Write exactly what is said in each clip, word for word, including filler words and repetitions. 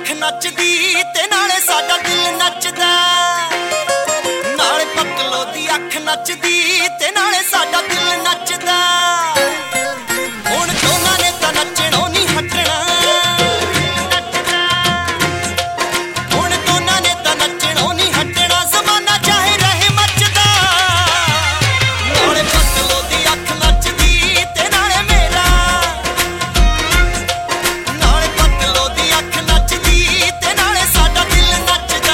ਅੱਖ ਨੱਚਦੀ ਤੇ ਨਾਲੇ ਸਾਡਾ ਦਿਲ ਨੱਚਦਾ। ਨਾਲੇ ਪਤਲੋ ਦੀ ਅੱਖ ਨੱਚਦੀ ਤੇ ਨਾਲੇ ਸਾਡਾ ਦਿਲ ਨੱਚਦਾ। ਹੁਣ ਦੋਨਾਂ ਨੇ ਤਾਂ ਨੱਚਣੋਂ ਨਹੀਂ ਹਟਣਾ। ਹੁਣ ਦੋਨਾਂ ਨੇ ਤਾਂ ਨੱਚਣੋਂ ਨਹੀਂ ਹਟਣਾ। ਜ਼ਮਾਨਾ ਚਾਹੇ ਰਹੇ ਮੱਚਦਾ। ਨਾਲੇ ਪਤਲੋ ਦੀ ਅੱਖ ਨੱਚਦੀ ਤੇ ਨਾਲੇ ਮੇਰਾ। ਨਾਲੇ ਪਤਲੋ ਦੀ ਅੱਖ ਨੱਚਦੀ ਤੇ ਨਾਲੇ ਸਾਡਾ ਦਿਲ ਨੱਚਦਾ।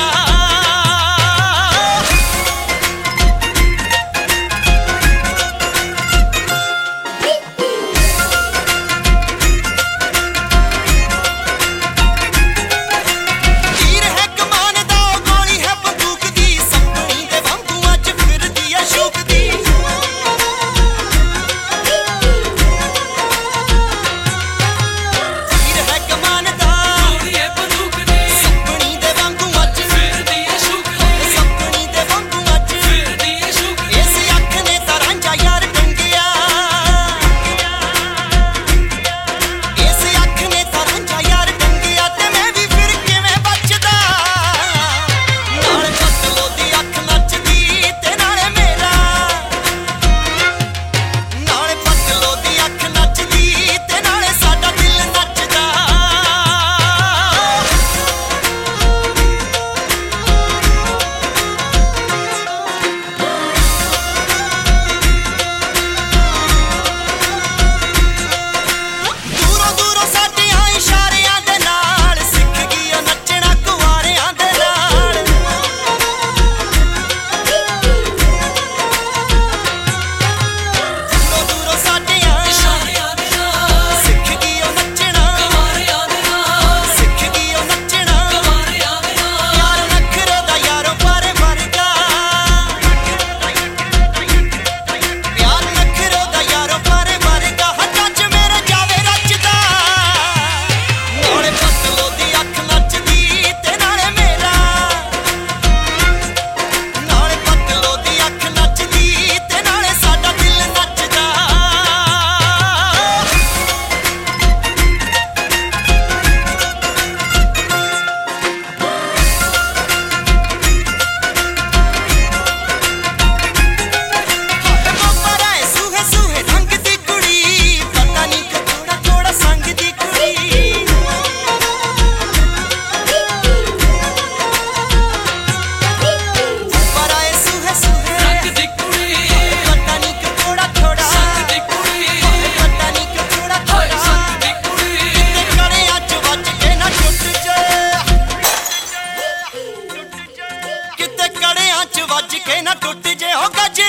ਵੱਜ ਕੇ ਨਾ ਟੁੱਟ ਜੇ ਹੋ ਗੱਜ